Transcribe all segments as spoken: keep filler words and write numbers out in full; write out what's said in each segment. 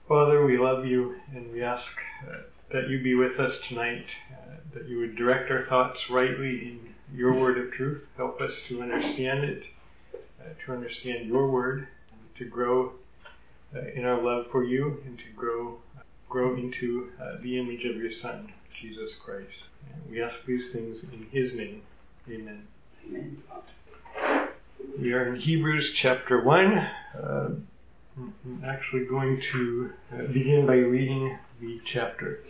Father, we love you, and we ask uh, that you be with us tonight, uh, that you would direct our thoughts rightly in your word of truth. Help us to understand it, uh, to understand your word, and to grow uh, in our love for you, and to grow uh, grow into uh, the image of your Son, Jesus Christ. And we ask these things in his name. Amen. Amen. We are in Hebrews chapter one. Uh, I'm actually going to uh, begin by reading the chapter.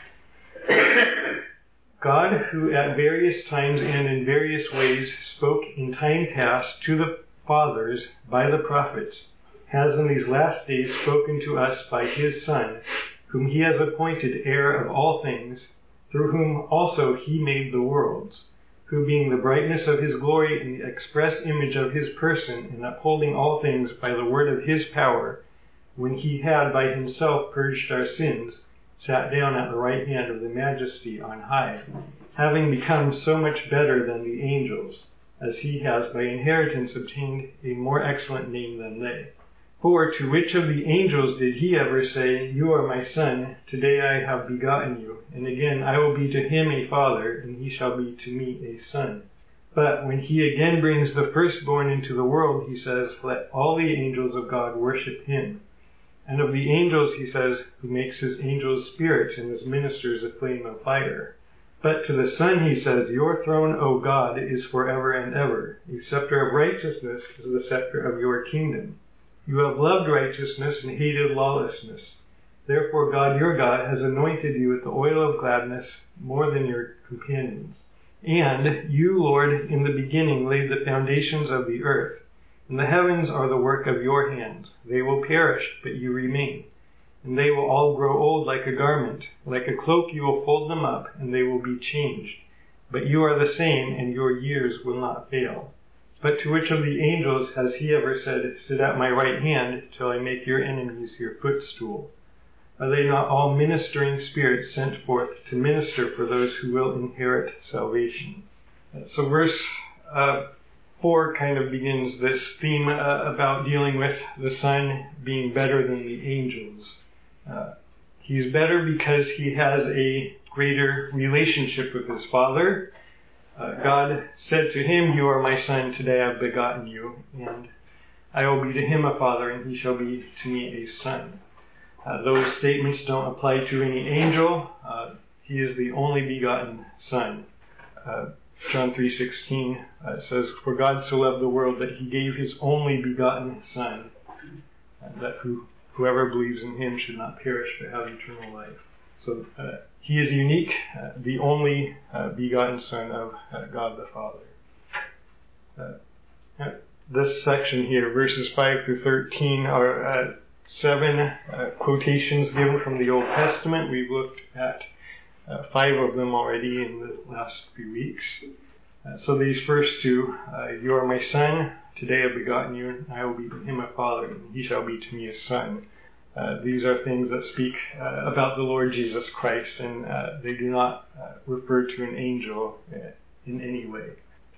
God, who at various times and in various ways spoke in time past to the fathers by the prophets, has in these last days spoken to us by his Son, whom he has appointed heir of all things, through whom also he made the worlds, who being the brightness of his glory and the express image of his person, and upholding all things by the word of his power, when he had by himself purged our sins, sat down at the right hand of the majesty on high, having become so much better than the angels, as he has by inheritance obtained a more excellent name than they. For to which of the angels did he ever say, "You are my son, today I have begotten you, and again I will be to him a father, and he shall be to me a son"? But when he again brings the firstborn into the world, he says, "Let all the angels of God worship him." And of the angels he says, "Who makes his angels spirits and his ministers a flame of fire." But to the Son he says, "Your throne, O God, is forever and ever. A scepter of righteousness is the scepter of your kingdom. You have loved righteousness and hated lawlessness. Therefore God, your God, has anointed you with the oil of gladness more than your companions. And you, Lord, in the beginning laid the foundations of the earth, and the heavens are the work of your hands. They will perish, but you remain. And they will all grow old like a garment. Like a cloak you will fold them up, and they will be changed. But you are the same, and your years will not fail. But to which of the angels has he ever said, "Sit at my right hand till I make your enemies your footstool"? Are they not all ministering spirits sent forth to minister for those who will inherit salvation? So verse uh, four kind of begins this theme uh, about dealing with the Son being better than the angels. Uh, he's better because he has a greater relationship with his Father. Uh, God said to him, "You are my son, today I have begotten you, and I will be to him a father, and he shall be to me a son." Uh, those statements don't apply to any angel. Uh, he is the only begotten Son. Uh, John three sixteen uh, says, "For God so loved the world that he gave his only begotten Son, uh, that who, whoever believes in him should not perish but have eternal life." So uh, he is unique, uh, the only uh, begotten Son of uh, God the Father. Uh, this section here, verses five through thirteen, are uh, seven uh, quotations given from the Old Testament. We've looked at uh, five of them already in the last few weeks. Uh, so these first two, uh, "You are my son, today I have begotten you, and I will be to him a father, and he shall be to me a son." Uh, these are things that speak uh, about the Lord Jesus Christ, and uh, they do not uh, refer to an angel uh, in any way.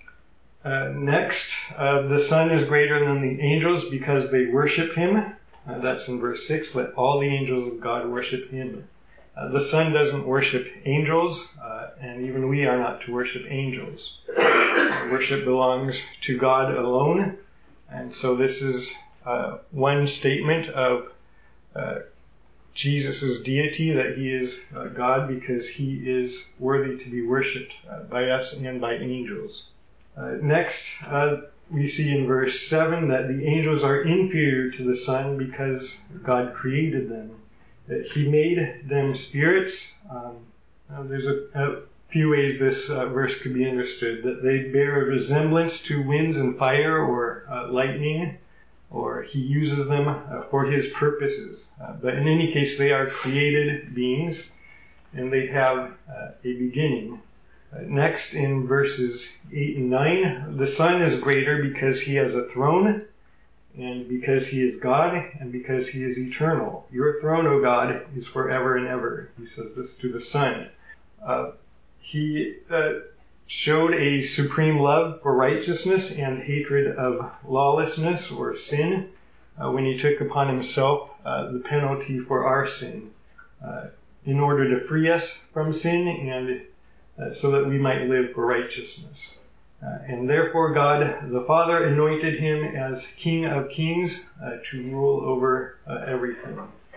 Uh, next, uh, the Son is greater than the angels because they worship him. Uh, that's in verse six. "Let all the angels of God worship him." Uh, the Son doesn't worship angels, uh, and even we are not to worship angels. Uh, worship belongs to God alone, and so this is uh, one statement of Uh, Jesus' deity, that he is uh, God because he is worthy to be worshipped uh, by us and by angels. Uh, next, uh, we see in verse seven that the angels are inferior to the Son because God created them. That he made them spirits. Um, uh, there's a, a few ways this uh, verse could be understood. That they bear a resemblance to winds and fire or uh, lightning, or he uses them uh, for his purposes. Uh, but in any case, they are created beings, and they have uh, a beginning. Uh, next, in verses eight and nine, the Son is greater because he has a throne, and because he is God, and because he is eternal. "Your throne, O God, is forever and ever." He says this to the Son. Uh, he uh, showed a supreme love for righteousness and hatred of lawlessness or sin. uh, when he took upon himself uh, the penalty for our sin, uh, in order to free us from sin and uh, so that we might live for righteousness. Uh, and therefore God the Father anointed him as King of Kings uh, to rule over uh, everything.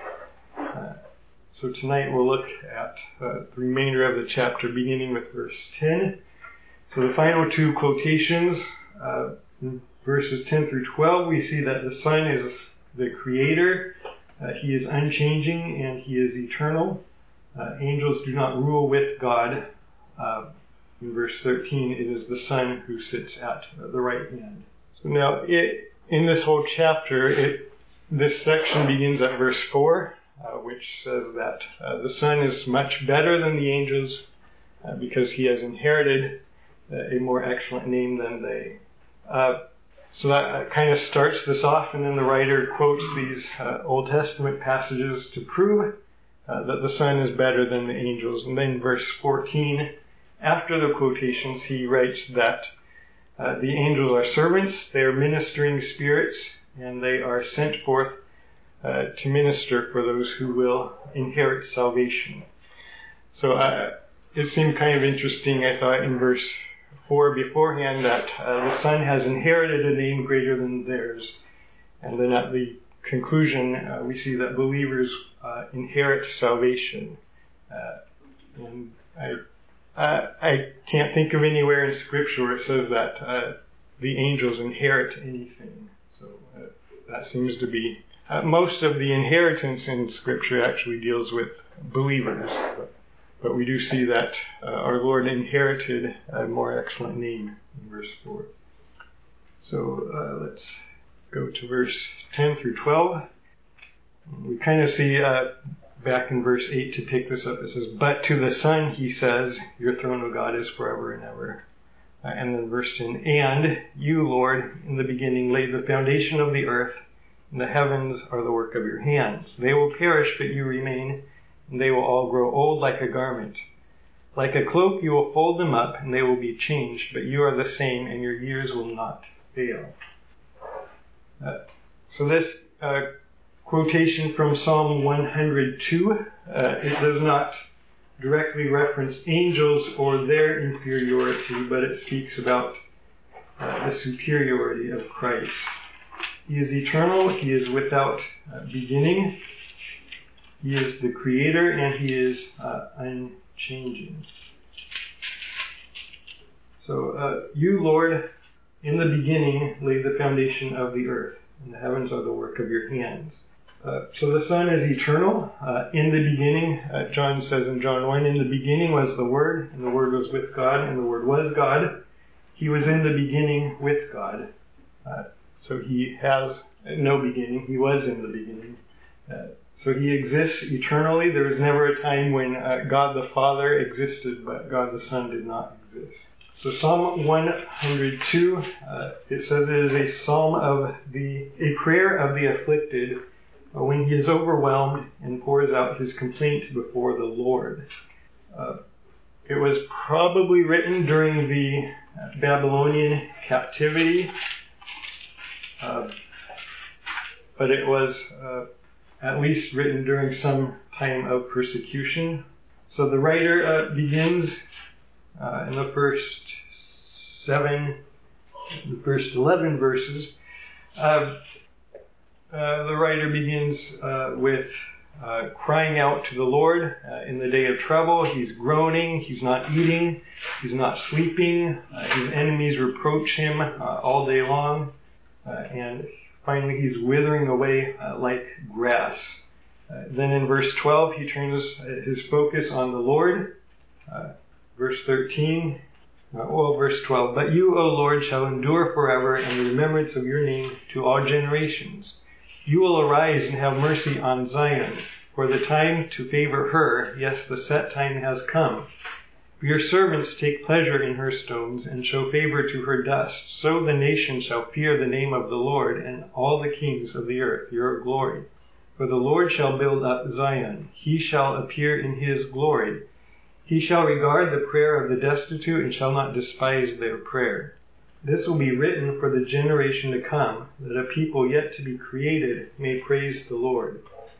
Uh, so tonight we'll look at uh, the remainder of the chapter, beginning with verse ten. So the final two quotations, uh, in verses ten through twelve, we see that the Son is the Creator. Uh, he is unchanging and he is eternal. Uh, angels do not rule with God. Uh, in verse thirteen, it is the Son who sits at the right hand. So now, it, in this whole chapter, it, this section begins at verse four, uh, which says that uh, the Son is much better than the angels uh, because he has inherited uh, a more excellent name than they. Uh, so that uh, kind of starts this off, and then the writer quotes these uh, Old Testament passages to prove uh, that the Son is better than the angels. And then verse fourteen, after the quotations, he writes that uh, the angels are servants, they are ministering spirits, and they are sent forth uh, to minister for those who will inherit salvation. So uh, it seemed kind of interesting, I thought, in verse four beforehand, that uh, the Son has inherited a name greater than theirs. And then at the conclusion, uh, we see that believers uh, inherit salvation. Uh, and I Uh, I can't think of anywhere in Scripture where it says that uh, the angels inherit anything. So uh, that seems to be... Uh, most of the inheritance in Scripture actually deals with believers. But, but we do see that uh, our Lord inherited a more excellent name in verse four. So uh, let's go to verse ten through twelve. We kind of see... Uh, Back in verse eight to pick this up, it says, "But to the Son he says, your throne, O God, is forever and ever." Uh, and then verse ten, "And you, Lord, in the beginning laid the foundation of the earth, and the heavens are the work of your hands. They will perish, but you remain, and they will all grow old like a garment. Like a cloak you will fold them up, and they will be changed, but you are the same, and your years will not fail." Uh, so this... Uh, quotation from Psalm one hundred two. Uh, it does not directly reference angels or their inferiority, but it speaks about uh, the superiority of Christ. He is eternal. He is without uh, beginning. He is the Creator, and he is uh, unchanging. So, uh, you, Lord, in the beginning laid the foundation of the earth, and the heavens are the work of your hands. Uh, so the Son is eternal. Uh, in the beginning, uh, John says in John one, "In the beginning was the Word, and the Word was with God, and the Word was God. He was in the beginning with God." Uh, so he has no beginning. He was in the beginning. Uh, so he exists eternally. There was never a time when uh, God the Father existed, but God the Son did not exist. So Psalm one hundred two, uh, it says it is a psalm of the, a prayer of the afflicted, when he is overwhelmed and pours out his complaint before the Lord. Uh, it was probably written during the Babylonian captivity, uh, but it was uh, at least written during some time of persecution. So the writer uh, begins uh, in the first seven, the first eleven verses. Uh, Uh, the writer begins uh, with uh, crying out to the Lord uh, in the day of trouble. He's groaning. He's not eating. He's not sleeping. Uh, his enemies reproach him uh, all day long. Uh, and finally, he's withering away uh, like grass. Uh, then in verse twelve, he turns his focus on the Lord. Uh, verse thirteen, uh, well, verse twelve, "But you, O Lord, shall endure forever, and the remembrance of your name to all generations. You will arise and have mercy on Zion, for the time to favor her, yes, the set time has come. For your servants take pleasure in her stones, and show favor to her dust. So the nations shall fear the name of the Lord, and all the kings of the earth your glory. For the Lord shall build up Zion. He shall appear in his glory. He shall regard the prayer of the destitute, and shall not despise their prayer. This will be written for the generation to come, that a people yet to be created may praise the Lord.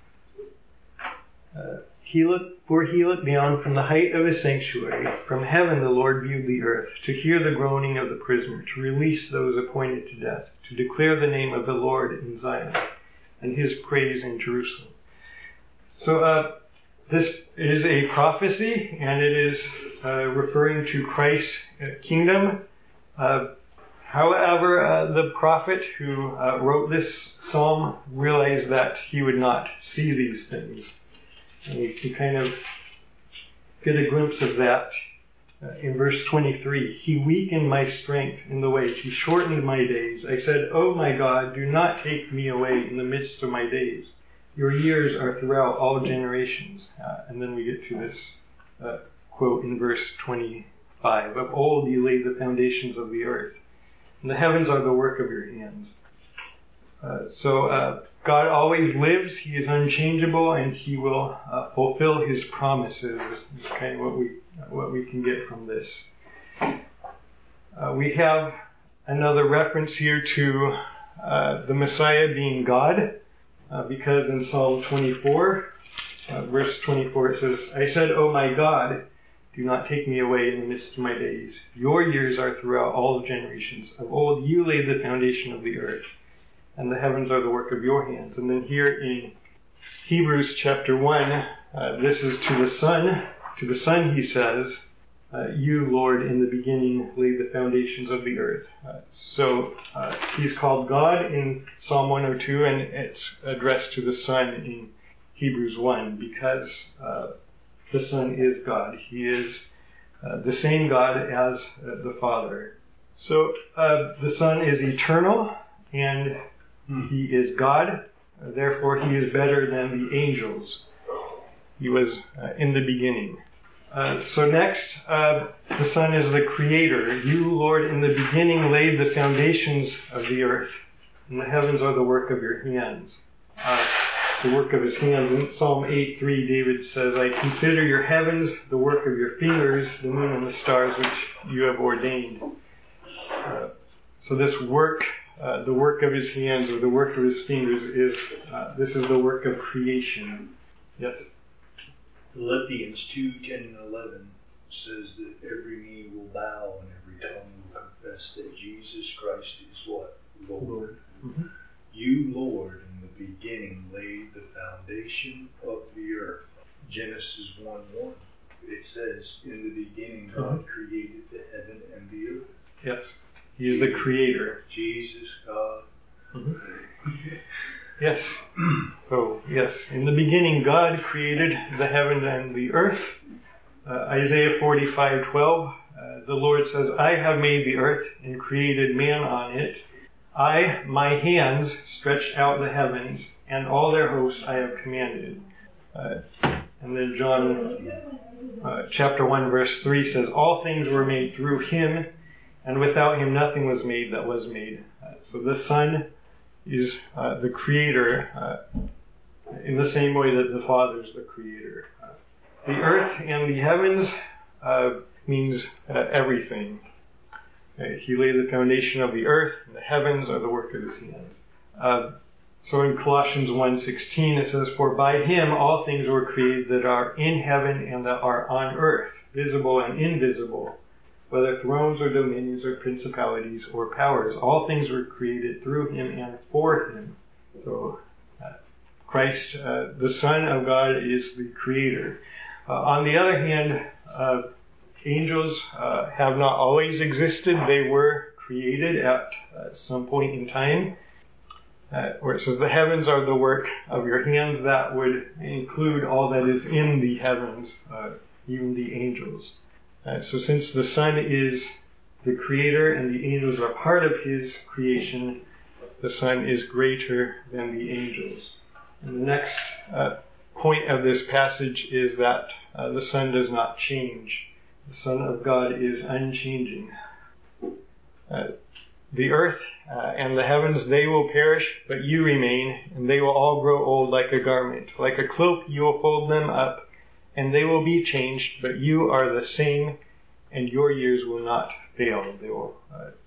Uh, he looked, for he looked down from the height of his sanctuary. From heaven the Lord viewed the earth, to hear the groaning of the prisoner, to release those appointed to death, to declare the name of the Lord in Zion, and his praise in Jerusalem. So uh, this is a prophecy, and it is uh, referring to Christ's uh, kingdom. Uh, however, uh, the prophet who uh, wrote this psalm realized that he would not see these things. And we can kind of get a glimpse of that uh, in verse twenty-three. He weakened my strength in the way. He shortened my days. I said, "Oh my God, do not take me away in the midst of my days. Your years are throughout all generations." Uh, and then we get to this uh, quote in verse twenty-five. Of old you laid the foundations of the earth, and the heavens are the work of your hands. Uh, so uh, God always lives. He is unchangeable, and He will uh, fulfill His promises. Is kind of what we what we can get from this. Uh, we have another reference here to uh, the Messiah being God, uh, because in Psalm twenty-four, uh, verse twenty-four, it says, "I said, O my God, do not take me away in the midst of my days. Your years are throughout all generations. Of old you laid the foundation of the earth, and the heavens are the work of your hands." And then here in Hebrews chapter one, uh, this is to the Son. To the Son he says, uh, "You, Lord, in the beginning laid the foundations of the earth." Uh, so uh, he's called God in Psalm one oh two, and it's addressed to the Son in Hebrews one, because uh, the Son is God. He is uh, the same God as uh, the Father. So uh, the Son is eternal, and He is God, therefore He is better than the angels. He was uh, in the beginning. Uh, so next, uh, the Son is the Creator. You, Lord, in the beginning laid the foundations of the earth, and the heavens are the work of your hands. Uh, the work of His hands. In Psalm eight three, David says, "I consider your heavens, the work of your fingers, the moon and the stars which you have ordained." Uh, so this work Uh, the work of His hands, or the work of His fingers, is uh, this is the work of creation. Yes. Philippians two ten and eleven says that every knee will bow and every tongue will confess that Jesus Christ is what? Lord. Lord. Mm-hmm. You, Lord, in the beginning laid the foundation of the earth. Genesis one one. It says, "In the beginning God mm-hmm. created the heaven and the earth." Yes. He is the Creator. Jesus, God. Mm-hmm. Yes. So, yes, in the beginning God created the heaven and the earth. Uh, Isaiah forty-five twelve, uh, the Lord says, "I have made the earth and created man on it. I, my hands, stretched out the heavens, and all their hosts I have commanded." Uh, and then John uh, chapter one verse three says, "All things were made through Him, and without Him nothing was made that was made." Uh, so the Son is uh, the Creator uh, in the same way that the Father is the Creator. Uh, the earth and the heavens uh, means uh, everything. Uh, he laid the foundation of the earth, and the heavens are the work of His hands. Uh, so in Colossians one sixteen it says, "For by Him all things were created that are in heaven and that are on earth, visible and invisible, whether thrones or dominions or principalities or powers. All things were created through Him and for Him." So uh, Christ, uh, the Son of God, is the Creator. Uh, on the other hand, uh, angels uh, have not always existed. They were created at uh, some point in time. Uh, where it says, "The heavens are the work of your hands," that would include all that is in the heavens, uh, even the angels. Uh, so since the Son is the Creator and the angels are part of His creation, the Son is greater than the angels. And the next uh, point of this passage is that uh, the Son does not change. The Son of God is unchanging. Uh, the earth uh, and the heavens, they will perish, but you remain, and they will all grow old like a garment. Like a cloak you will fold them up, and they will be changed, but you are the same, and your years will not fail. They will uh,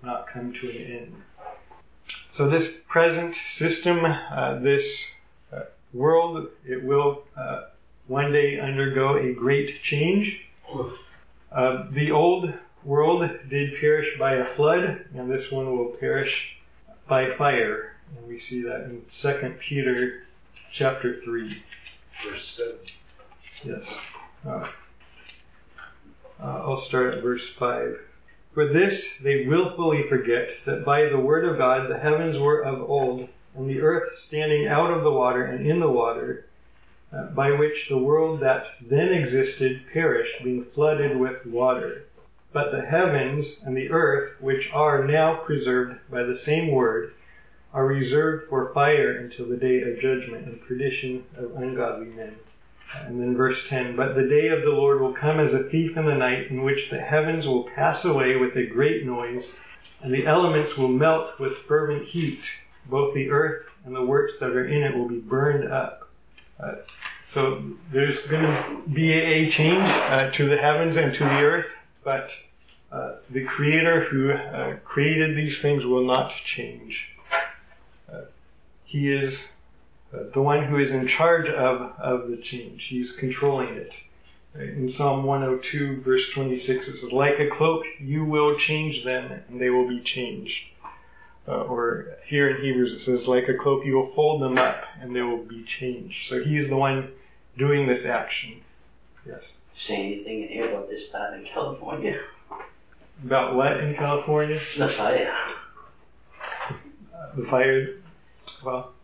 not come to an end. So this present system, uh, this uh, world, it will uh, one day undergo a great change. Uh, the old world did perish by a flood, and this one will perish by fire. And we see that in Second Peter chapter three. Verse seven. Yes. Uh, uh, I'll start at verse five. For this they willfully forget that by the word of God the heavens were of old, and the earth standing out of the water and in the water, uh, by which the world that then existed perished, being flooded with water. But the heavens and the earth, which are now preserved by the same word, are reserved for fire until the day of judgment and perdition of ungodly men. And then verse ten, but the day of the Lord will come as a thief in the night, in which the heavens will pass away with a great noise, and the elements will melt with fervent heat. Both the earth and the works that are in it will be burned up. Uh, so there's going to be a change uh, to the heavens and to the earth, but uh, the Creator who uh, created these things will not change. Uh, he is Uh, the one who is in charge of, of the change. He's controlling it. In Psalm one oh two, verse twenty-six, it says, like a cloak, you will change them, and they will be changed. Uh, or here in Hebrews, it says, like a cloak, you will fold them up, and they will be changed. So he is the one doing this action. Yes? Say anything in here about this time in California? About what in California? The fire. Uh, the fire, well...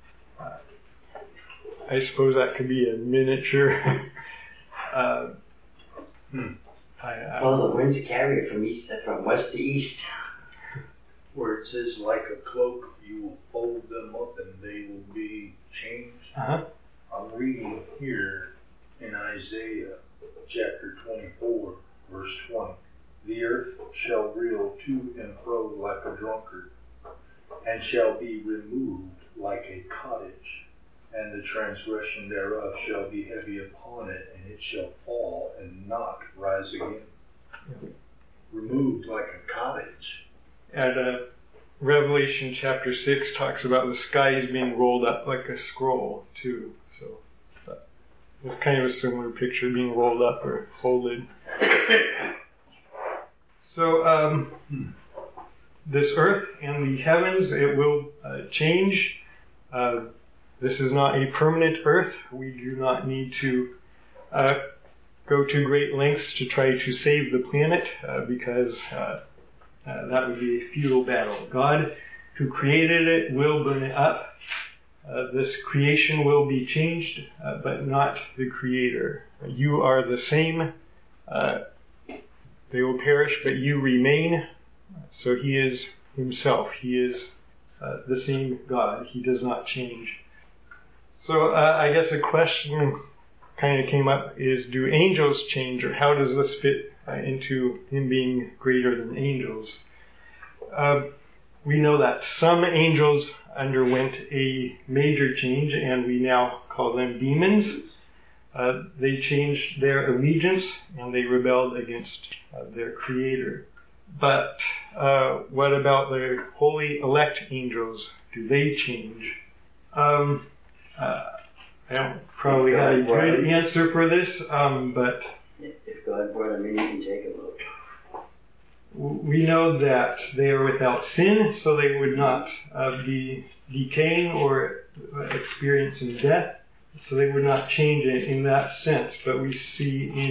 I suppose that could be a miniature. uh, hmm. I, I, well, the winds carry it from east, from west to east. Where it says, like a cloak, you will fold them up and they will be changed. Uh-huh. I'm reading here in Isaiah chapter twenty-four, verse twenty. The earth shall reel to and fro like a drunkard, and shall be removed like a cottage. And the transgression thereof shall be heavy upon it, and it shall fall and not rise again. Mm-hmm. Removed like a cottage. And uh, Revelation chapter six talks about the skies being rolled up like a scroll, too. So uh, it's kind of a similar picture, being rolled up or folded. So um, this earth and the heavens, it will uh, change. Uh, This is not a permanent earth. We do not need to uh, go to great lengths to try to save the planet uh, because uh, uh, that would be a futile battle. God, who created it, will burn it up. Uh, this creation will be changed, uh, but not the Creator. You are the same. Uh, they will perish, but you remain. So He is Himself. He is uh, the same God. He does not change. So uh, I guess a question kind of came up is, do angels change, or how does this fit uh, into Him being greater than angels? Uh, we know that some angels underwent a major change, and we now call them demons. Uh, they changed their allegiance, and they rebelled against uh, their Creator. But uh, what about the holy elect angels? Do they change? Um... Uh, I don't probably have a good answer for this, um, but if God brought them in, you can take a look. We know that they are without sin, so they would not uh, be decaying or experiencing death, so they would not change it in that sense. But we see in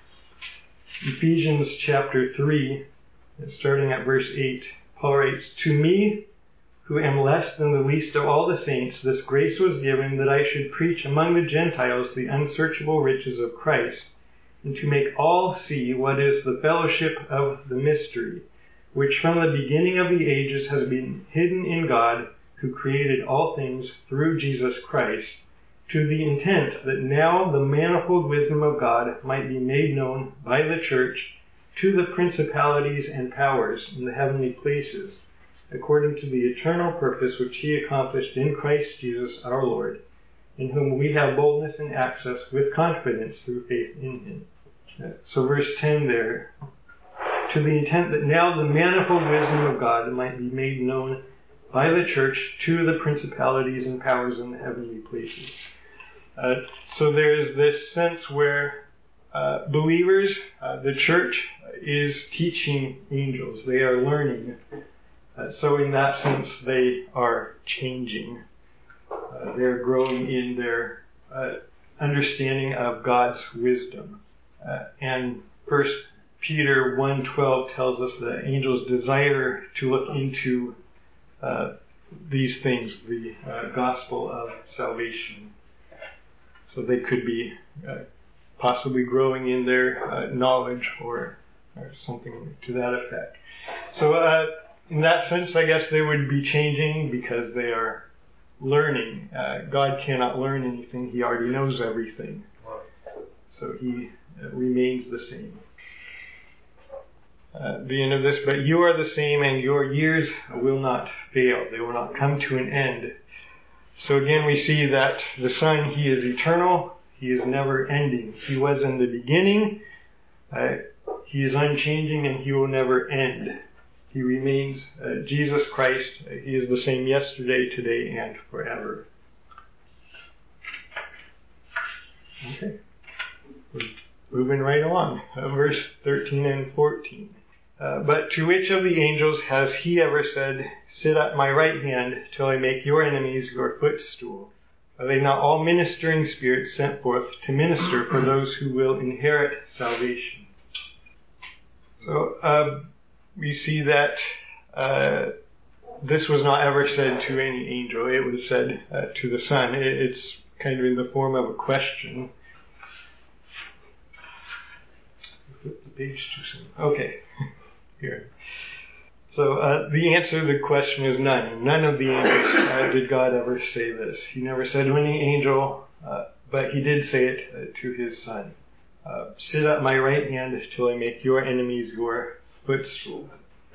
Ephesians chapter three, starting at verse eight, Paul writes, to me, who am less than the least of all the saints, this grace was given that I should preach among the Gentiles the unsearchable riches of Christ, and to make all see what is the fellowship of the mystery, which from the beginning of the ages has been hidden in God, who created all things through Jesus Christ, to the intent that now the manifold wisdom of God might be made known by the church to the principalities and powers in the heavenly places, according to the eternal purpose which He accomplished in Christ Jesus our Lord, in whom we have boldness and access with confidence through faith in Him. So verse ten there, to the intent that now the manifold wisdom of God might be made known by the church to the principalities and powers in the heavenly places. Uh, so there's this sense where uh, believers, uh, the church, is teaching angels. They are learning. Uh, so in that sense, they are changing. Uh, they're growing in their uh, understanding of God's wisdom. Uh, and First Peter one twelve tells us that angels desire to look into uh, these things, the uh, gospel of salvation. So they could be uh, possibly growing in their uh, knowledge or, or something to that effect. So uh, in that sense, I guess they would be changing because they are learning. Uh, God cannot learn anything. He already knows everything. So he uh, remains the same. Uh, the end of this, but you are the same and your years will not fail. They will not come to an end. So again, we see that the Son, He is eternal. He is never ending. He was in the beginning. Uh, he is unchanging and He will never end. He remains uh, Jesus Christ. He is the same yesterday, today, and forever. Okay. We're moving right along. Uh, verse thirteen and fourteen. Uh, but to which of the angels has He ever said, sit at my right hand till I make your enemies your footstool? Are they not all ministering spirits sent forth to minister for those who will inherit salvation? So uh, we see that uh, this was not ever said to any angel. It was said uh, to the Son. It, it's kind of in the form of a question. Flip the page too soon. Okay. Here. So uh, the answer to the question is none. None of the angels uh, did God ever say this. He never said to any angel, uh, but He did say it uh, to His Son. Uh, sit at my right hand till I make your enemies your footstool.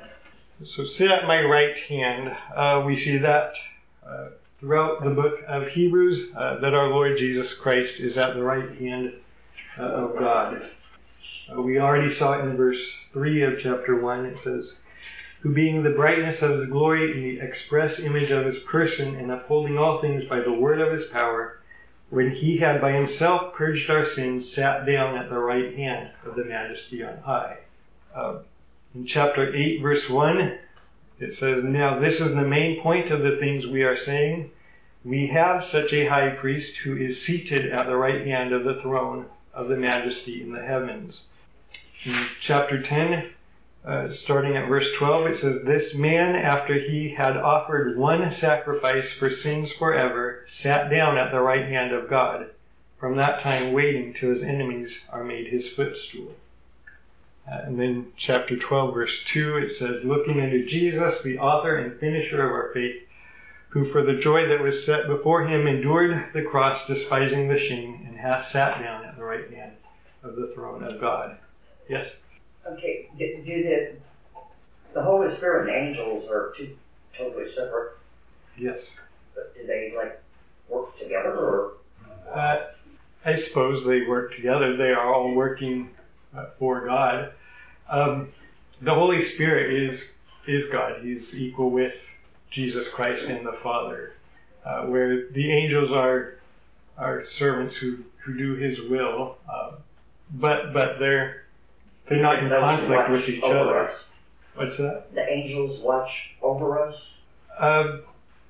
So sit at my right hand. Uh, we see that uh, throughout the book of Hebrews, uh, that our Lord Jesus Christ is at the right hand uh, of God. Uh, we already saw it in verse three of chapter one. It says, who being the brightness of His glory and the express image of His person, and upholding all things by the word of His power, when He had by Himself purged our sins, sat down at the right hand of the Majesty on high. Uh, in chapter eight, verse one, it says, now this is the main point of the things we are saying. We have such a high priest who is seated at the right hand of the throne of the Majesty in the heavens. In chapter ten, uh, starting at verse twelve, it says, this man, after he had offered one sacrifice for sins forever, sat down at the right hand of God, from that time waiting till His enemies are made His footstool. Uh, and then chapter twelve, verse two, it says, looking unto Jesus, the author and finisher of our faith, who for the joy that was set before Him endured the cross, despising the shame, and hath sat down at the right hand of the throne of God. Yes? Okay, do, do the, the Holy Spirit and angels are two totally separate? Yes. But do they, like, work together, or? Uh, I suppose they work together. They are all working uh, for God. Um, the Holy Spirit is is God. He's equal with Jesus Christ and the Father. Uh, where the angels are are servants who, who do His will, uh, but but they're they're not in conflict with each other. Us. What's that? The angels watch over us? Um,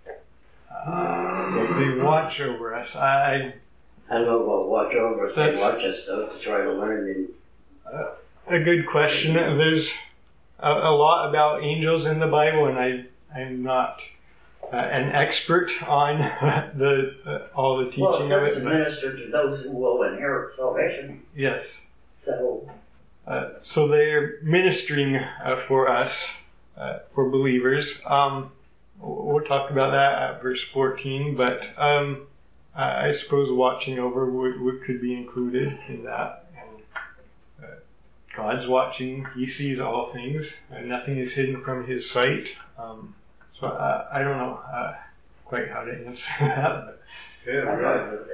uh, they watch over us. I I don't know about watch over us. They That's- watch us though to try to learn. And uh, a good question. There's a, a lot about angels in the Bible, and I I'm not uh, an expert on the uh, all the teaching Well, it of says it. to But minister to those who will inherit salvation. yes. So, Uh, so they're ministering uh, for us, uh, for believers. Um, we'll talk about that at verse fourteen, but um, I, I suppose watching over would, would, could be included in that. And, uh, God's watching. He sees all things. And nothing is hidden from His sight. Um, so I, I don't know uh, quite how to answer that. But Yeah, I right. know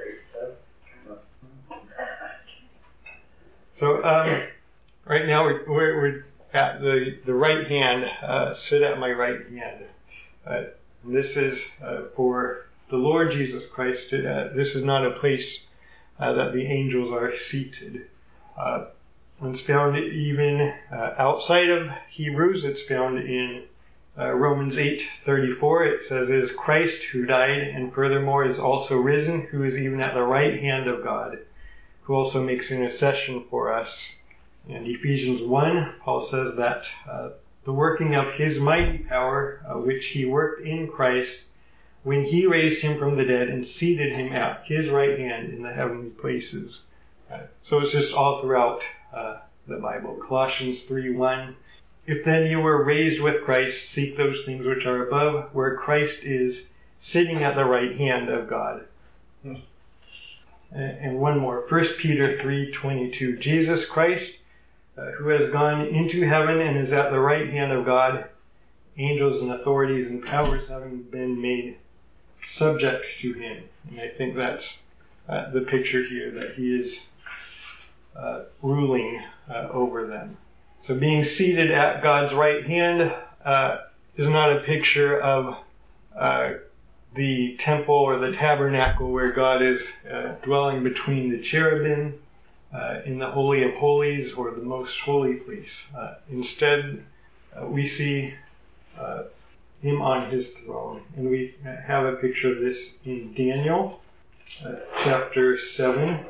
so. So um, right now we're, we're, we're at the, the right hand, uh, sit at my right hand. Uh, this is uh, for the Lord Jesus Christ. Uh, this is not a place uh, that the angels are seated. Uh, it's found even uh, outside of Hebrews. It's found in uh, Romans eight thirty-four. It says, "It is Christ who died and furthermore is also risen, who is even at the right hand of God, who also makes intercession for us." In Ephesians one, Paul says that uh, the working of his mighty power, uh, which he worked in Christ, when he raised him from the dead and seated him at his right hand in the heavenly places. Uh, so it's just all throughout uh, the Bible. Colossians three one, "If then you were raised with Christ, seek those things which are above, where Christ is, sitting at the right hand of God." Hmm. And one more, First Peter three twenty-two, "Jesus Christ, uh, who has gone into heaven and is at the right hand of God, angels and authorities and powers having been made subject to him." And I think that's uh, the picture here, that he is uh, ruling uh, over them. So being seated at God's right hand uh, is not a picture of uh, the temple or the tabernacle where God is uh, dwelling between the cherubim uh, in the Holy of Holies or the most holy place. Uh, instead, uh, we see uh, him on his throne. And we have a picture of this in Daniel uh, chapter seven.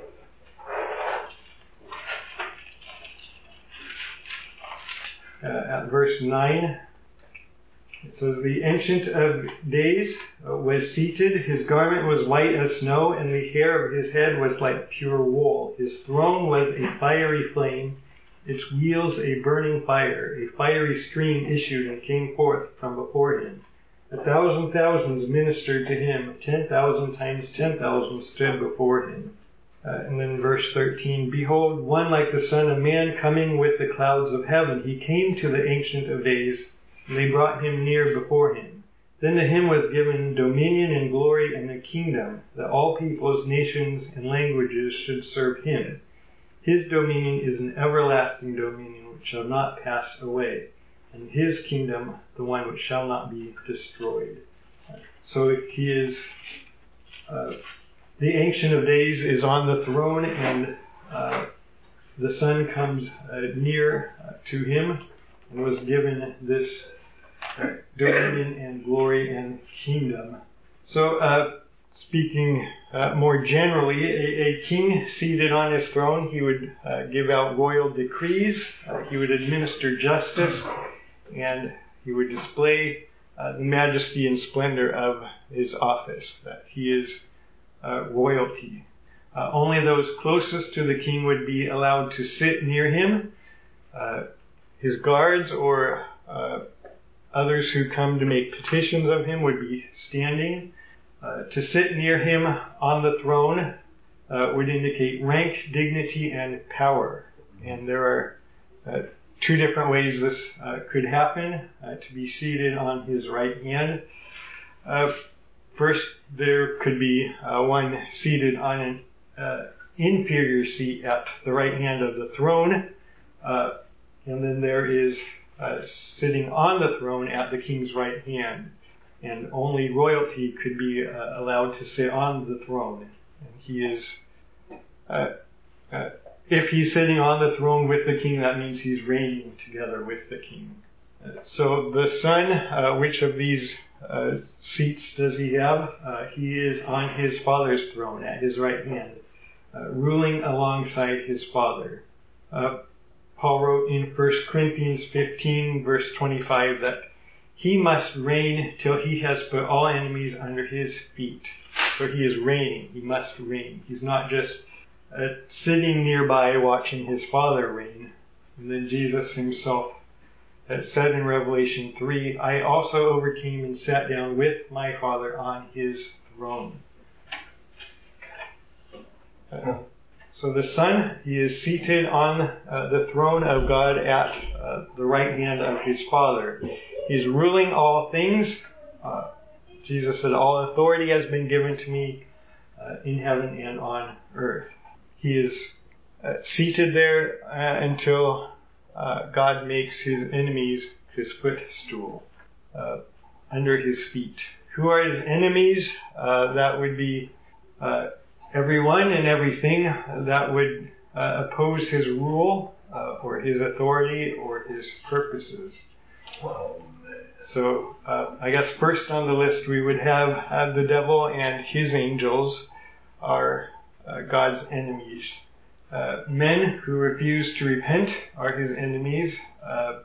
Uh, at verse nine, it says, "The Ancient of Days uh, was seated. His garment was white as snow, and the hair of his head was like pure wool. His throne was a fiery flame, its wheels a burning fire. A fiery stream issued and came forth from before him. A thousand thousands ministered to him. Ten thousand times ten thousand stood before him." Uh, and then verse thirteen, "Behold, one like the Son of Man coming with the clouds of heaven. He came to the Ancient of Days, and they brought him near before him. Then to him was given dominion and glory and a kingdom, that all peoples, nations, and languages should serve him. His dominion is an everlasting dominion which shall not pass away, and his kingdom the one which shall not be destroyed." So he is... Uh, The Ancient of Days is on the throne, and uh, the Son comes uh, near uh, to him and was given this uh, dominion and glory and kingdom. So, uh, speaking uh, more generally, a, a king seated on his throne, he would uh, give out royal decrees, uh, he would administer justice, and he would display uh, the majesty and splendor of his office, that he is Uh, royalty. Uh, only those closest to the king would be allowed to sit near him. Uh, his guards or uh, others who come to make petitions of him would be standing. Uh, to sit near him on the throne uh, would indicate rank, dignity, and power. And there are uh, two different ways this uh, could happen. Uh, to be seated on his right hand. Uh, First, there could be uh, one seated on an uh, inferior seat at the right hand of the throne, uh, and then there is uh, sitting on the throne at the king's right hand, and only royalty could be uh, allowed to sit on the throne. And he is, uh, uh, if he's sitting on the throne with the king, that means he's reigning together with the king. Uh, so the Son, uh, which of these Uh, seats does he have? Uh, he is on his Father's throne at his right hand, uh, ruling alongside his Father. Uh, Paul wrote in First Corinthians fifteen, verse twenty-five, that he must reign till he has put all enemies under his feet. So he is reigning. He must reign. He's not just uh, sitting nearby watching his Father reign. And then Jesus himself that said in Revelation three, "I also overcame and sat down with my Father on his throne." Uh, so the Son, he is seated on uh, the throne of God at uh, the right hand of his Father. He's ruling all things. Uh, Jesus said, "All authority has been given to me uh, in heaven and on earth." He is uh, seated there uh, until uh, God makes his enemies his footstool, uh, under his feet. Who are his enemies? Uh, that would be uh, everyone and everything that would uh, oppose his rule uh, or his authority or his purposes. Oh, So uh, I guess first on the list we would have, have the devil and his angels are uh, God's enemies. Uh, men who refuse to repent are his enemies. Uh,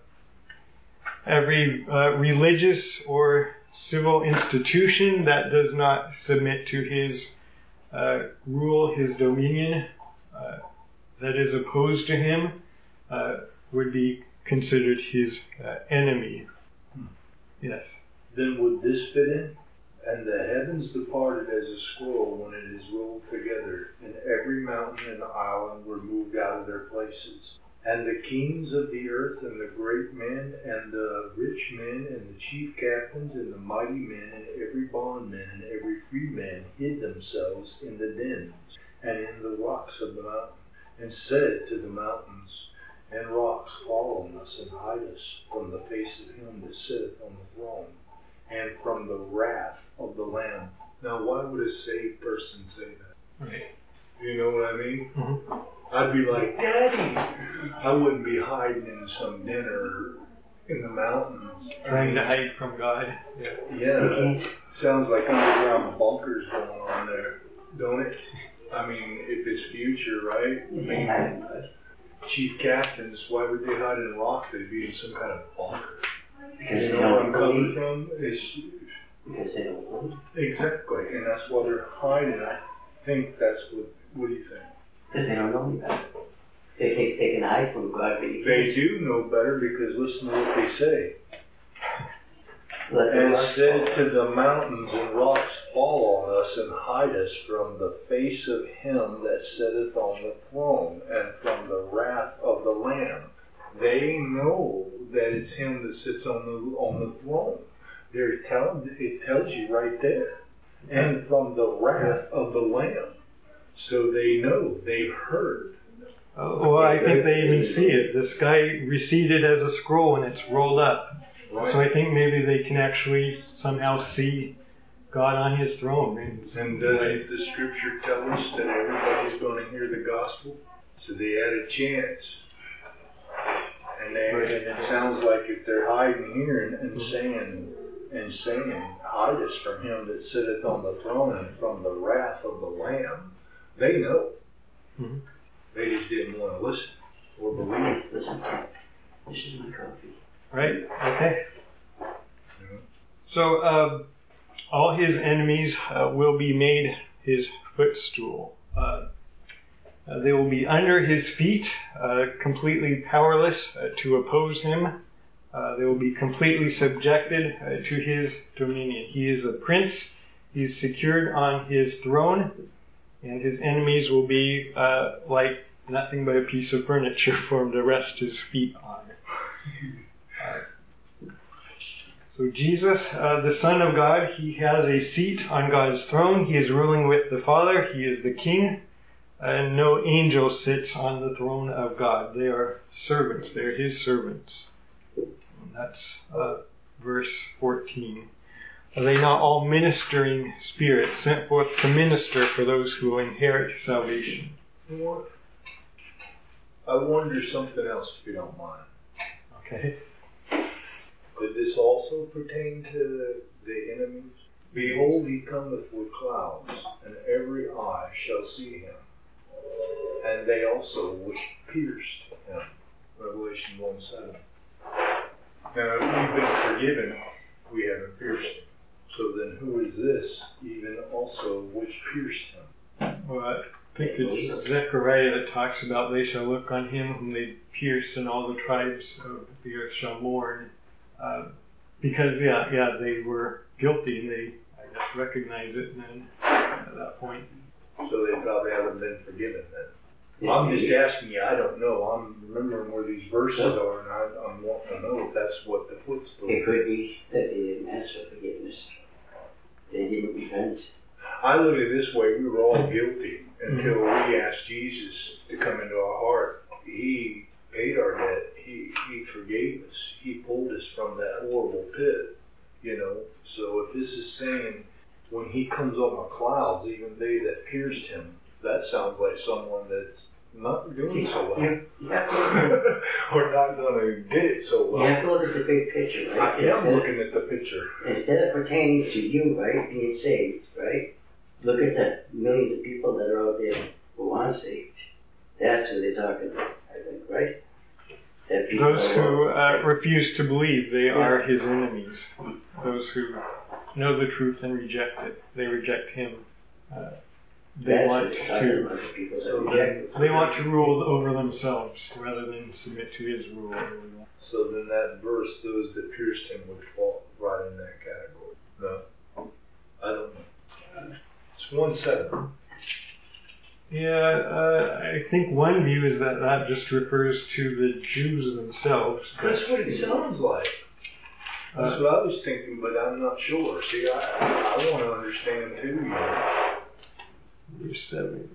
every uh, religious or civil institution that does not submit to his uh, rule, his dominion, uh, that is opposed to him, uh, would be considered his uh, enemy. Hmm. Yes. Then would this fit in? And the heavens departed as a scroll when it is rolled together, and every mountain and island were moved out of their places. And the kings of the earth, and the great men, and the rich men, and the chief captains, and the mighty men, and every bondman, and every free man, hid themselves in the dens, and in the rocks of the mountain, and said to the mountains and rocks, fall on us, and hide us from the face of him that sitteth on the throne, and from the wrath of the Lamb. Now, why would a saved person say that? Right. You know what I mean? Mm-hmm. I'd be like, Daddy! I wouldn't be hiding in some dinner in the mountains. Trying to hide from God. Yeah. Yeah, sounds like underground bunkers going on there, don't it? I mean, if it's future, right? I mean, chief captains, why would they hide in rocks? They'd be in some kind of bunker. Because You they know where I'm don't coming believe. from? It's, Because they don't believe. exactly, and that's why they're hiding. I think that's what, what do you think? Because they don't know any better. They think they can hide from God, but you They do know better because listen to what they say. let the And rocks said fall. to the mountains and rocks, fall on us and hide us from the face of him that sitteth on the throne and from the wrath of the Lamb. They know that it's him that sits on the on the throne. They're telling, it tells you right there. And from the wrath of the Lamb. So they know, they've heard. Uh, well, I think they even see it. The sky receded as a scroll and it's rolled up. Right? So I think maybe they can actually somehow see God on his throne. And, And doesn't the scripture tell us that everybody's going to hear the gospel? So they had a chance. And, they, and it sounds like if they're hiding here and, and saying, and saying, hide us from him that sitteth on the throne and from the wrath of the Lamb, they know. Mm-hmm. They just didn't want to listen or believe. Listen, this is my coffee. Right? Okay. Mhm. So uh, all his enemies uh, will be made his footstool. Uh, uh, they will be under his feet, uh, completely powerless uh, to oppose him. Uh, they will be completely subjected uh, to his dominion. He is a prince. He's secured on his throne, and his enemies will be uh, like nothing but a piece of furniture for him to rest his feet on. Uh, so Jesus, uh, the Son of God, he has a seat on God's throne. He is ruling with the Father. He is the King. And no angel sits on the throne of God. They are servants. They are his servants. And that's uh, verse fourteen. Are they not all ministering spirits sent forth to minister for those who will inherit salvation? You know what? I wonder something else, if you don't mind. Okay. Could this also pertain to the enemies? Behold, he cometh with clouds, and every eye shall see him, and they also which pierced him. Revelation one seven. Now, if we've been forgiven, we haven't pierced him. So then who is this, even also, which pierced him? Well, I think it's Zechariah that talks about they shall look on him whom they pierced, and all the tribes of the earth shall mourn. Uh, because, yeah, yeah, they were guilty, and they, I guess, recognize it, and then at that point. So they probably haven't been forgiven then. I'm just asking you, I don't know. I'm remembering where these verses are, and I, I'm wanting to know if that's what the footstool It is. could be that they didn't ask for forgiveness. They didn't repent. I look at it this way, we were all guilty until we asked Jesus to come into our heart. He paid our debt. He, Moses from that horrible pit, you know. So if this is saying, when he comes on the clouds, even they that pierced him, that sounds like someone that's not doing so well. You, you have to look at, Or not going to get it so well. you have to look at the big picture, right? I am Instead- looking at the picture. Instead of pertaining to you, right, being saved, right? Look at the millions of people that are out there who aren't saved. That's what they're talking about, I think, right? That people Those are- who uh, refuse to believe, they are his enemies. Those who know the truth and reject it, they reject him. Uh, they That's want what they're talking to about, the people that So reject it. they want to rule over themselves rather than submit to his rule over them. So then that verse, those that pierced him would fall right in that category. No? I don't know. It's one seven. Yeah, uh, I think one view is that that just refers to the Jews themselves. but, That's what it sounds like. That's uh, what I was thinking, but I'm not sure. See, I, I want to understand too, you know. Verse seven.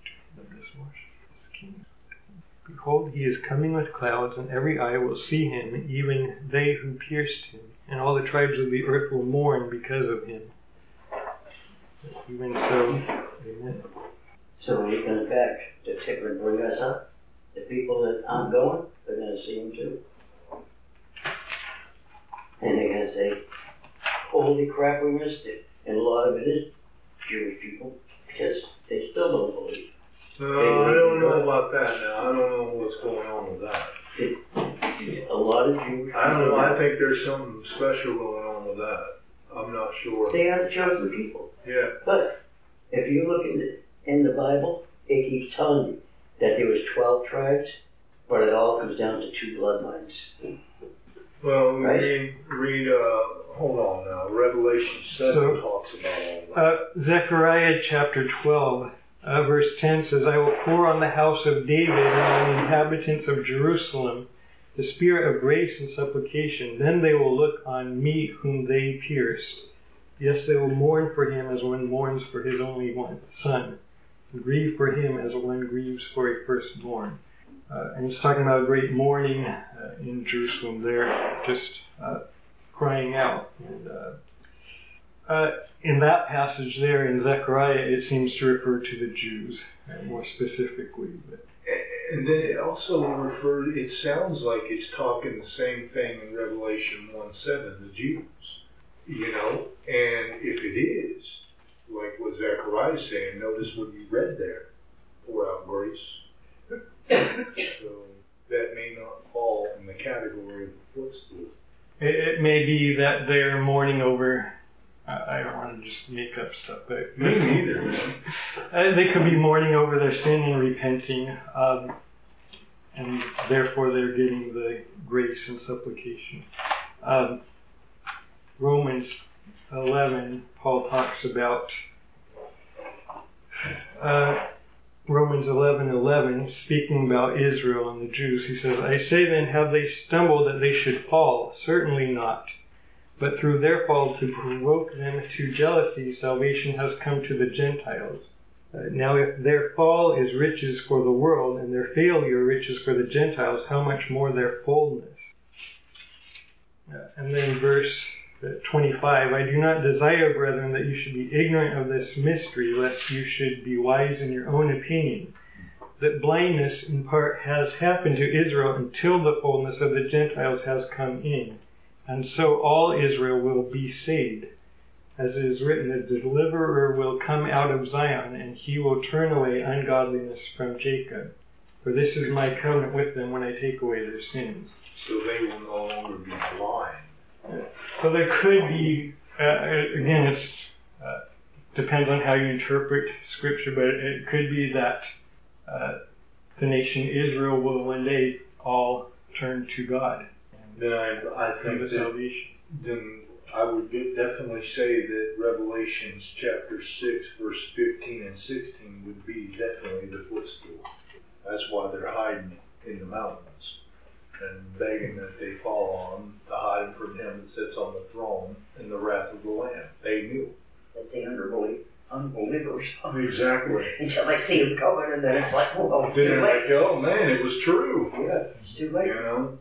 Behold, he is coming with clouds, and every eye will see him, even they who pierced him, and all the tribes of the earth will mourn because of him. Even so, amen. So when he comes back to take and bring us up, the people that aren't going, they're going to see him too. And they're going to say, holy crap, we missed it. And a lot of it is Jewish people, because they still don't believe. No, I don't know about that now. I don't know what's going on with that. It, a lot of Jewish people. I don't know. I think there's something special going on with that. I'm not sure. They are the chosen people. Yeah. But if you look in the, in the Bible, it keeps telling you that there was twelve tribes, but it all comes down to two bloodlines. Well, we Right. read, read uh, hold on now. Revelation seven So, talks about all that. Uh, Zechariah chapter twelve, uh, verse ten says, I will pour on the house of David and on the inhabitants of Jerusalem the spirit of grace and supplication. Then they will look on me whom they pierced. Yes, they will mourn for him as one mourns for his only one son, and grieve for him as one grieves for a firstborn. Uh, and it's talking about great mourning uh, in Jerusalem there, just uh, crying out. And uh, uh, in that passage there in Zechariah, it seems to refer to the Jews uh, more specifically. But And then it also refers, it sounds like it's talking the same thing in Revelation one seven, the Jews. You know? And if it is, like what Zechariah is saying, notice what you read there, pour out grace. So that may not fall in the category of the footstool. it, it may be that they're mourning over, uh, I don't want to just make up stuff, but Me neither. uh, they could be mourning over their sin and repenting, um, and therefore they're getting the grace and supplication. Um, Romans eleven, Paul talks about uh, Romans eleven eleven, speaking about Israel and the Jews. He says, I say then, have they stumbled that they should fall? Certainly not. But through their fall to provoke them to jealousy, salvation has come to the Gentiles. Uh, now if their fall is riches for the world, and their failure riches for the Gentiles, how much more their fullness? Uh, and then verse twenty-five, I do not desire, brethren, that you should be ignorant of this mystery, lest you should be wise in your own opinion, that blindness in part has happened to Israel until the fullness of the Gentiles has come in. And so all Israel will be saved. As it is written, the deliverer will come out of Zion, and he will turn away ungodliness from Jacob. For this is my covenant with them when I take away their sins. So they will no longer be blind. So there could be, uh, again, it's uh, depends on how you interpret Scripture, but it could be that uh, the nation Israel will one day all turn to God and Then I, I think the that, salvation. then I would de- definitely say that Revelations chapter six, verse fifteen and sixteen would be definitely the footstool. That's why they're hiding in the mountains and begging that they fall on to hide from him that sits on the throne in the wrath of the Lamb. They knew. That's the unbelievers. Unbelievers. Exactly. Until they see him coming, and then it's like, oh, it's Then too they're late. like, oh man, it was true. Yeah, it's too You late. know?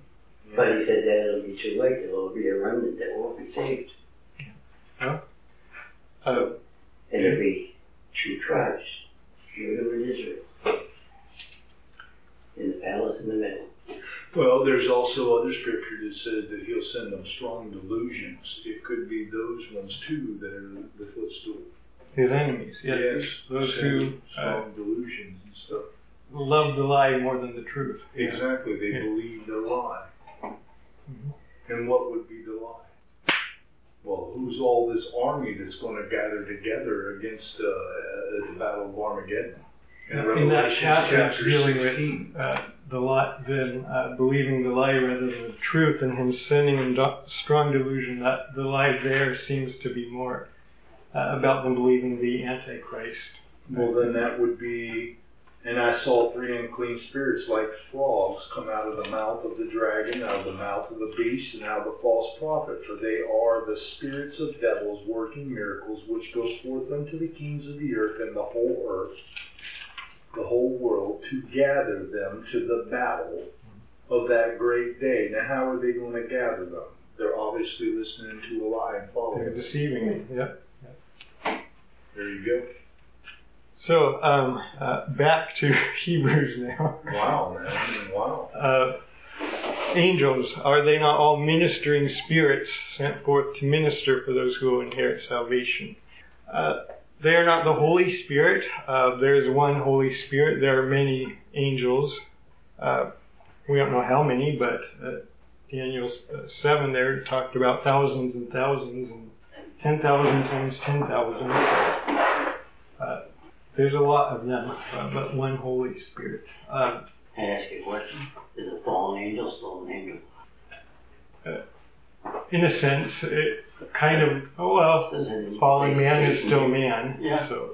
But he said that it'll be too late. There will be a remnant that won't be saved. Well, uh, and there'll be two tribes, Judah and Israel, in the palace in the middle. Well, there's also other scripture that says that he'll send them strong delusions. It could be those ones too that are the footstool. His enemies, yes. Yes, Those who strong uh, delusions and stuff. love the lie more than the truth. Exactly, they yeah. believe the lie. Mm-hmm. And what would be the lie? Well, who's all this army that's going to gather together against uh, the Battle of Armageddon? In, In that chapter, chapter dealing sixteen. with uh, the lie, then uh, believing the lie rather than the truth, and him sending in do- strong delusion, that the lie there seems to be more uh, about them believing the Antichrist. Well, then that would be, and I saw three unclean spirits like frogs come out of the mouth of the dragon, out of the mouth of the beast, and out of the false prophet. For they are the spirits of devils working miracles, which go forth unto the kings of the earth and the whole earth, the whole world, to gather them to the battle of that great day. Now, how are they going to gather them? They're obviously listening to a lie and following They're it. deceiving him, yep. There you go. So, um, uh, back to Hebrews now. Wow, man. Wow. Uh, angels, are they not all ministering spirits sent forth to minister for those who will inherit salvation? Uh, they are not the Holy Spirit. Uh, there is one Holy Spirit. There are many angels. Uh, we don't know how many, but uh, Daniel uh, seven there talked about thousands and thousands and ten thousand times ten thousand. Uh, there's a lot of them, uh, but one Holy Spirit. Uh, Can I ask you a question? Is a fallen angel still an angel? Uh, in a sense, it kind of, oh well, fallen man is still man. Yeah. So,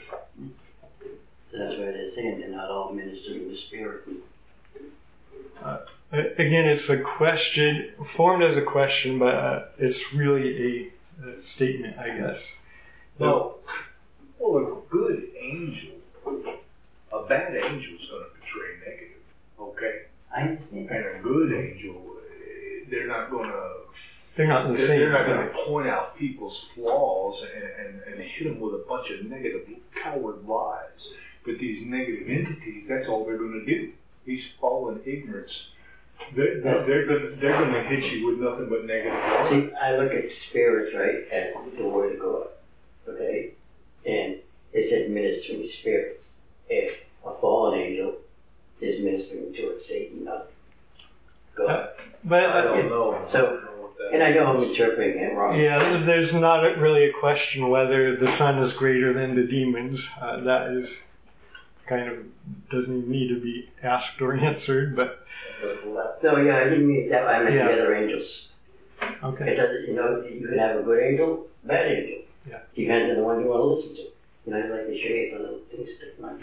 so that's why they're saying they're not all ministering the Spirit. uh, again, it's a question, formed as a question, but uh, it's really a, a statement, I guess. Well, well, a good angel, a bad angel is going to portray negative, okay? I understand. And a good angel, they're not going to. They're not the they're, same. They're not going to point out people's flaws and, and, and hit them with a bunch of negative, coward lies. But these negative entities, that's all they're going to do. These fallen ignorance, they're, they're, they're going they're going to hit you with nothing but negative lies. See, I look at spirits, right, as the Word of God, okay? And it said ministering spirits. If a fallen angel is ministering towards Satan, not God. Uh, but I uh, don't it- know. So, I don't know what that and I is. know I'm interpreting it wrong. yeah, there's not a, really a question whether the Son is greater than the demons. Uh, that is kind of doesn't need to be asked or answered, but So, yeah, I didn't mean that. I meant Yeah. the other angels. okay. It doesn't, you know, you can have a good angel, bad angel. Yeah. Depends on the one you want to listen to. You know, I like to show you the little things stick in my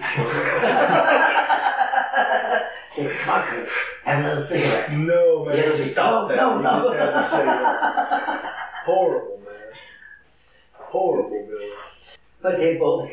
Say, come on, Chris, have another cigarette. No, man. Yeah, Stop no, that. no, You no. just had to say that. Horrible, man. Horrible, Bill. But they both.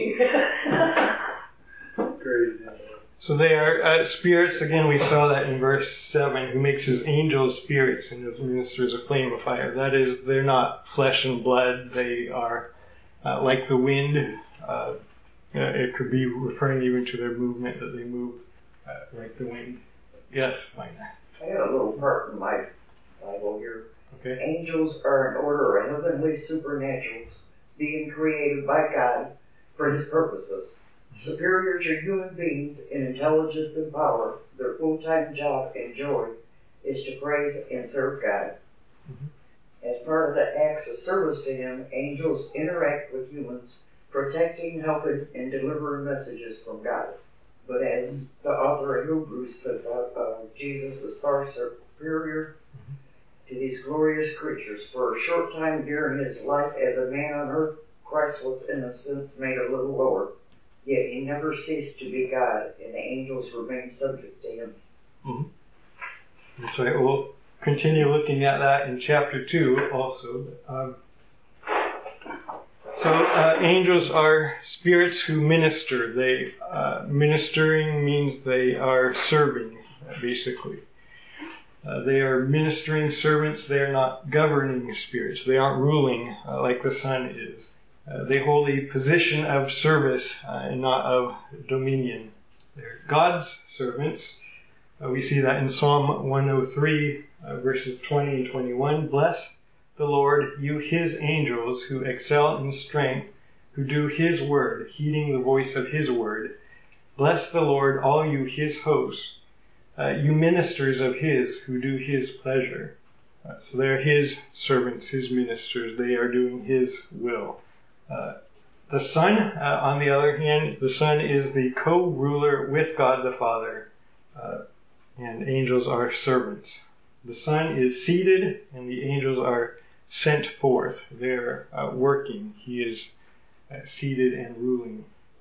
Crazy, man. So they are uh, spirits, again we saw that in verse seven, who makes his angels spirits and his ministers a flame of fire. That is, they're not flesh and blood, they are uh, like the wind. Uh, uh, it could be referring even to their movement, that they move uh, like the wind. Yes, fine. I got a little part in my Bible here. Okay. Angels are an order of heavenly supernaturals, being created by God for His purposes. Superior to human beings in intelligence and power, their full-time job and joy is to praise and serve God. Mm-hmm. As part of the acts of service to Him, angels interact with humans, protecting, helping, and delivering messages from God. But as the author of Hebrews puts out, uh, Jesus is far superior to these glorious creatures. For a short time during His life as a man on earth, Christ was in a sense made a little lower. Yet He never ceased to be God, and the angels remain subject to Him. Mm-hmm. So we'll continue looking at that in chapter two also. Um, so uh, angels are spirits who minister. They uh, ministering means they are serving, basically. Uh, they are ministering servants. They are not governing spirits. They aren't ruling uh, like the Son is. Uh, they hold a position of service uh, and not of dominion. They're God's servants. Uh, we see that in Psalm one oh three, uh, verses twenty and twenty-one. Bless the Lord, you his angels who excel in strength, who do his word, heeding the voice of his word. Bless the Lord, all you his hosts, uh, you ministers of his who do his pleasure. Uh, so they are his servants, his ministers. They are doing his will. Uh, the Son, uh, on the other hand, the Son is the co-ruler with God the Father, uh, and angels are servants. The Son is seated, and the angels are sent forth. They're uh, working. He is uh, seated and ruling.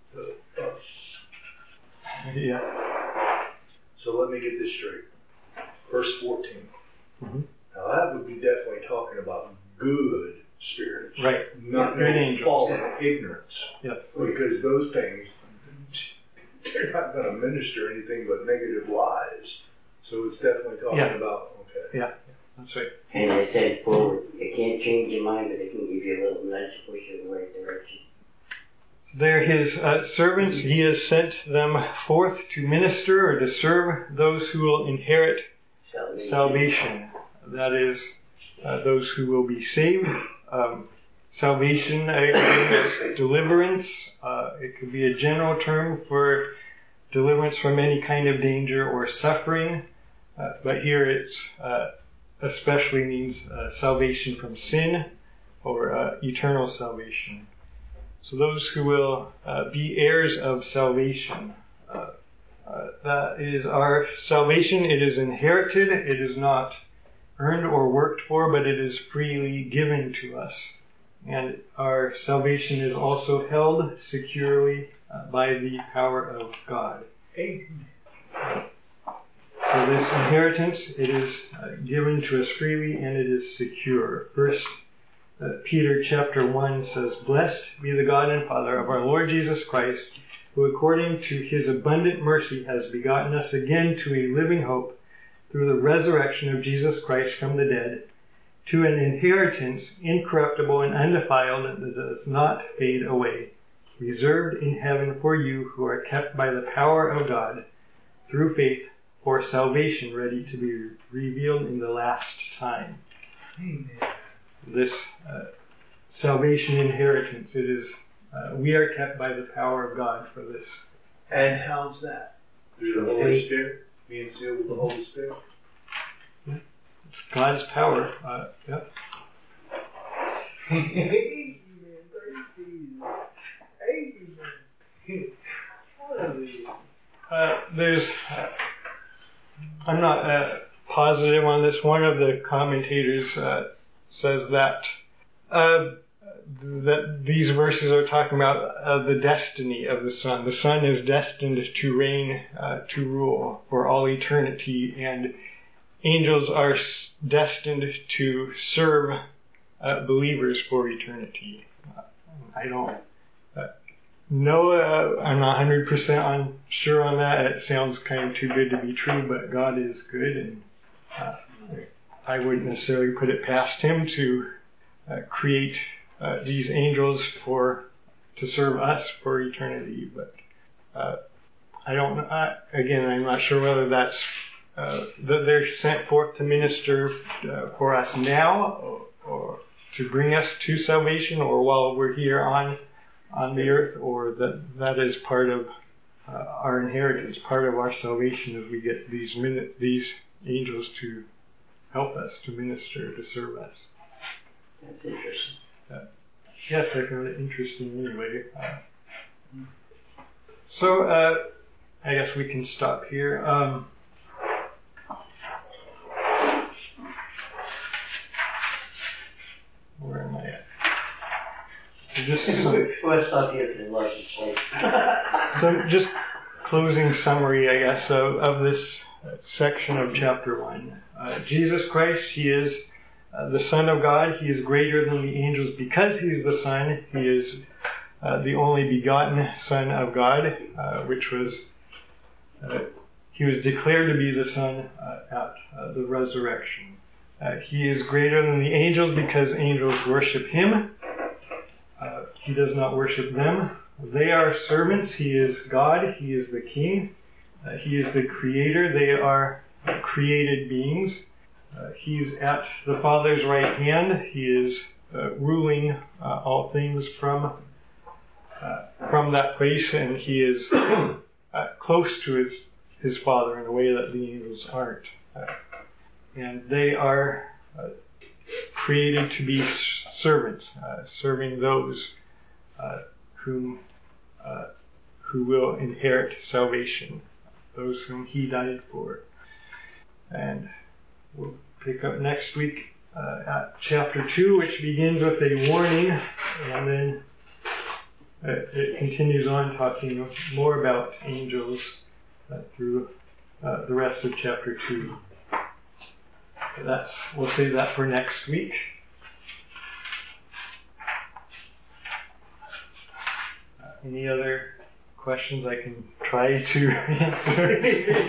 Yeah. So let me get this straight. Verse fourteen. Mm-hmm. Now that would be definitely talking about good spirits. Right. Not good no angels. fallen ignorance. Yes. Because those things, they're not going to minister anything but negative lies. So it's definitely talking Yeah. about, okay. Yeah. That's right. And they said forward. They can't change your mind, but they can give you a little nudge to push you in the right direction. They're his uh, servants. He has sent them forth to minister or to serve those who will inherit Salvation. salvation. That is, uh, those who will be saved. Um, salvation uh, is deliverance. Uh, it could be a general term for deliverance from any kind of danger or suffering. Uh, but here it's uh, especially means uh, salvation from sin or uh, eternal salvation. So those who will uh, be heirs of salvation. Uh, uh, that is our salvation. It is inherited. It is not earned or worked for, but it is freely given to us. And our salvation is also held securely uh, by the power of God. Amen. So this inheritance, it is uh, given to us freely and it is secure. First uh, Peter chapter one says, Blessed be the God and Father of our Lord Jesus Christ, who according to his abundant mercy has begotten us again to a living hope through the resurrection of Jesus Christ from the dead, to an inheritance incorruptible and undefiled that does not fade away, reserved in heaven for you who are kept by the power of God through faith for salvation ready to be revealed in the last time. Amen. This uh, salvation inheritance, it is, uh, we are kept by the power of God for this. And how's that? Through the Holy Spirit? Being sealed with the Holy Spirit? Yeah. It's God's power. Uh, yeah. Amen. Amen. Hallelujah. Uh, there's, uh, I'm not uh, positive on this. One of the commentators uh, says that uh, that these verses are talking about uh, the destiny of the Son. The Son is destined to reign, uh, to rule for all eternity, and angels are destined to serve uh, believers for eternity. Uh, I don't uh, know, uh, I'm not one hundred percent on, sure on that. It sounds kind of too good to be true, but God is good, and uh, I wouldn't necessarily put it past him to uh, create uh, these angels for to serve us for eternity. But uh, I don't know. I, again, I'm not sure whether that's uh, that they're sent forth to minister uh, for us now, or, or to bring us to salvation, or while we're here on on the earth, or that that is part of uh, our inheritance, part of our salvation, as we get these minute, these angels to help us, to minister, to serve us. That's interesting. Uh, yes, I found it interesting anyway. Uh, so, uh, I guess we can stop here. Um, where am I at? So just some, Let's stop here because lots of place. so just closing summary, I guess, of, of this section of chapter one. Uh, Jesus Christ, he is uh, the Son of God. He is greater than the angels because he is the Son. He is uh, the only begotten Son of God, uh, which was uh, he was declared to be the Son uh, at uh, the resurrection. Uh, he is greater than the angels because angels worship him. Uh, he does not worship them. They are servants. He is God. He is the King. Uh, he is the Creator. They are created beings. Uh, he's at the Father's right hand. He is uh, ruling uh, all things from uh, from that place, and he is uh, close to his his Father in a way that the angels aren't. Uh, and they are uh, created to be servants, uh, serving those uh, whom uh, who will inherit salvation, those whom he died for. And we'll pick up next week uh, at chapter two, which begins with a warning, and then uh, it continues on talking more about angels uh, through uh, the rest of chapter two. That's we'll save that for next week. Uh, any other questions I can try to answer?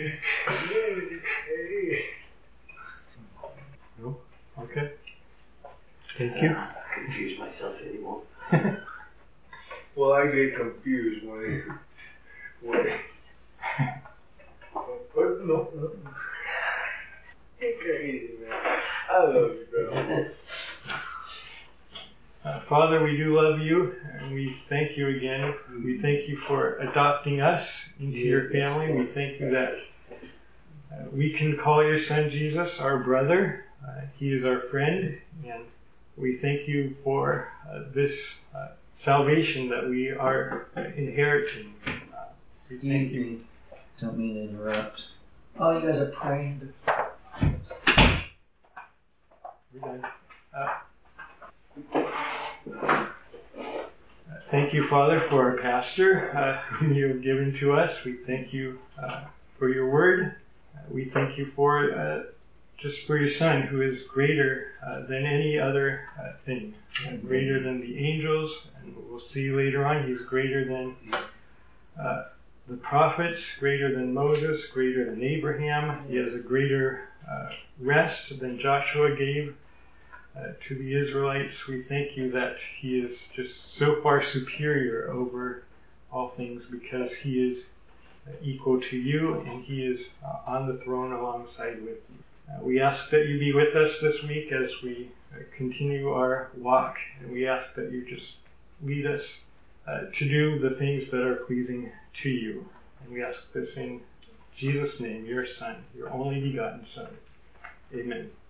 No? Okay. Thank you. Uh, confuse myself anymore. Well, I get confused when it, when it, but no, no. You're crazy, man. I love you, bro. Uh, Father, we do love you, and we thank you again. We thank you for adopting us into your family. We thank you that uh, we can call your son Jesus our brother. Uh, he is our friend, and we thank you for uh, this uh, salvation that we are uh, inheriting. Uh, we thank you. Don't mean to interrupt. Oh, you guys are praying. We're done. Uh, Thank you, Father, for our pastor uh, whom you have given to us. We thank you uh, for your word. Uh, we thank you for uh, just for your Son, who is greater uh, than any other uh, thing, uh, greater than the angels, and we'll see later on, he's greater than uh, the prophets, greater than Moses, greater than Abraham. He has a greater uh, rest than Joshua gave Uh, to the Israelites. We thank you that he is just so far superior over all things because he is uh, equal to you, and he is uh, on the throne alongside with you. Uh, we ask that you be with us this week as we uh, continue our walk, and we ask that you just lead us uh, to do the things that are pleasing to you. And we ask this in Jesus' name, your Son, your only begotten Son. Amen.